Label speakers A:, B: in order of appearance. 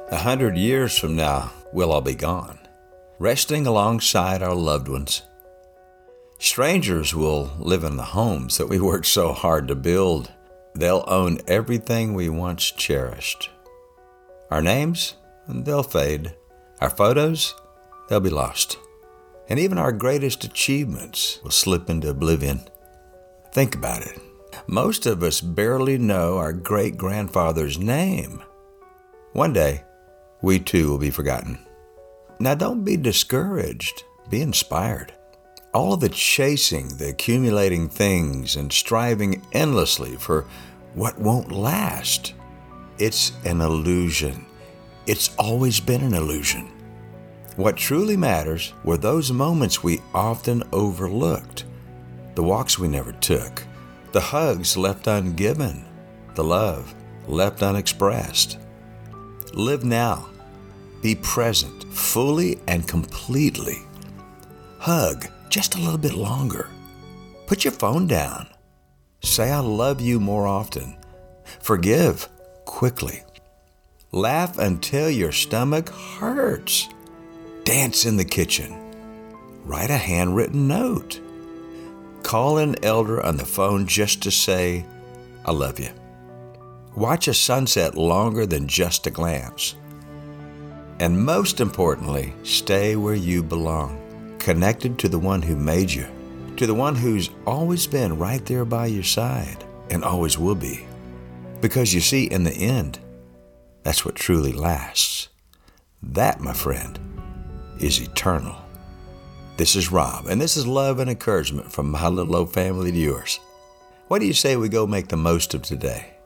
A: 100 years from now, we'll all be gone, resting alongside our loved ones. Strangers will live in the homes that we worked so hard to build. They'll own everything we once cherished. Our names, they'll fade. Our photos, they'll be lost. And even our greatest achievements will slip into oblivion. Think about it. Most of us barely know our great-grandfather's name. One day, we too will be forgotten. Now don't be discouraged. Be inspired. All of the chasing, the accumulating things, and striving endlessly for what won't last, it's an illusion. It's always been an illusion. What truly matters were those moments we often overlooked, the walks we never took, the hugs left ungiven, the love left unexpressed. Live now. Be present, fully and completely. Hug just a little bit longer. Put your phone down. Say I love you more often. Forgive quickly. Laugh until your stomach hurts. Dance in the kitchen. Write a handwritten note. Call an elder on the phone just to say, I love you. Watch a sunset longer than just a glance. And most importantly, stay where you belong, connected to the one who made you, to the one who's always been right there by your side and always will be. Because you see, in the end, that's what truly lasts. That, my friend, is eternal. This is Rob, and this is love and encouragement from my little old family to yours. What do you say we go make the most of today?